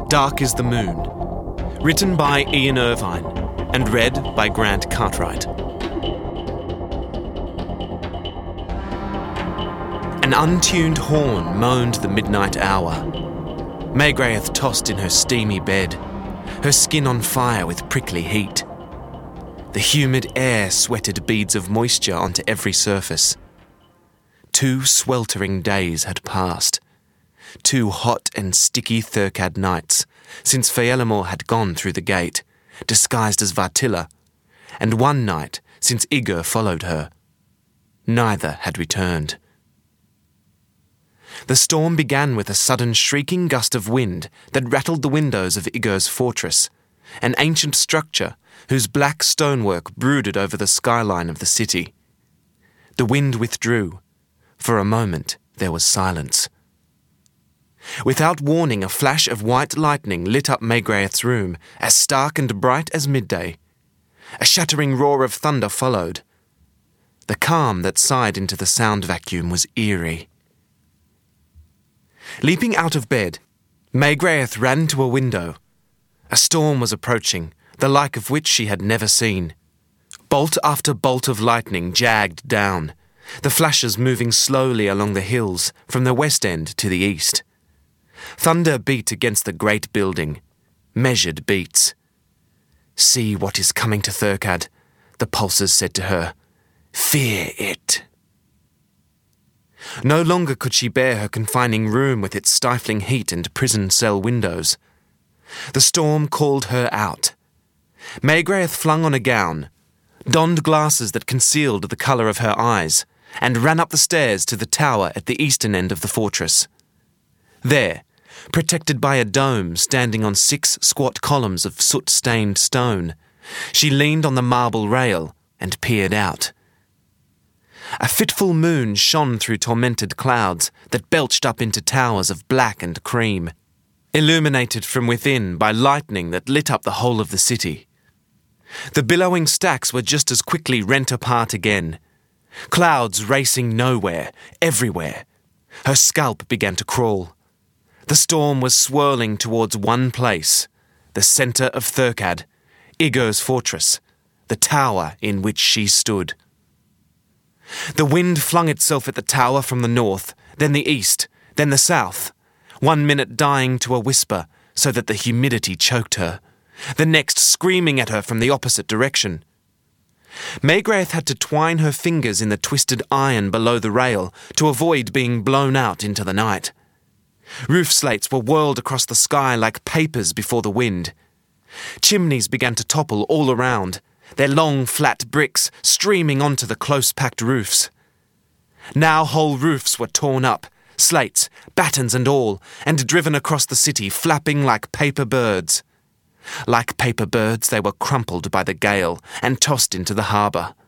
Dark is the Moon, written by Ian Irvine and read by Grant Cartwright. An untuned horn moaned the midnight hour. Magrath tossed in her steamy bed, her skin on fire with prickly heat. The humid air sweated beads of moisture onto every surface. 2 sweltering days had passed. 2 hot and sticky Thurcad nights since Faelamor had gone through the gate, disguised as Vartilla, and 1 night since Igur followed her. Neither had returned. The storm began with a sudden shrieking gust of wind that rattled the windows of Igur's fortress, an ancient structure whose black stonework brooded over the skyline of the city. The wind withdrew. For a moment, there was silence. Without warning, a flash of white lightning lit up Magrath's room, as stark and bright as midday. A shattering roar of thunder followed. The calm that sighed into the sound vacuum was eerie. Leaping out of bed, Magrath ran to a window. A storm was approaching, the like of which she had never seen. Bolt after bolt of lightning jagged down, the flashes moving slowly along the hills from the west end to the east. Thunder beat against the great building, measured beats. "See what is coming to Thurcad," the pulses said to her. "Fear it." No longer could she bear her confining room with its stifling heat and prison cell windows. The storm called her out. Magrath flung on a gown, donned glasses that concealed the colour of her eyes, and ran up the stairs to the tower at the eastern end of the fortress. There, protected by a dome standing on 6 squat columns of soot-stained stone, she leaned on the marble rail and peered out. A fitful moon shone through tormented clouds that belched up into towers of black and cream, illuminated from within by lightning that lit up the whole of the city. The billowing stacks were just as quickly rent apart again. Clouds racing nowhere, everywhere. Her scalp began to crawl. The storm was swirling towards one place, the centre of Thurcad, Igur's fortress, the tower in which she stood. The wind flung itself at the tower from the north, then the east, then the south, 1 minute dying to a whisper so that the humidity choked her, the next screaming at her from the opposite direction. Magrath had to twine her fingers in the twisted iron below the rail to avoid being blown out into the night. Roof slates were whirled across the sky like papers before the wind. Chimneys began to topple all around, their long, flat bricks streaming onto the close-packed roofs. Now whole roofs were torn up, slates, battens and all, and driven across the city, flapping like paper birds. Like paper birds, they were crumpled by the gale and tossed into the harbour.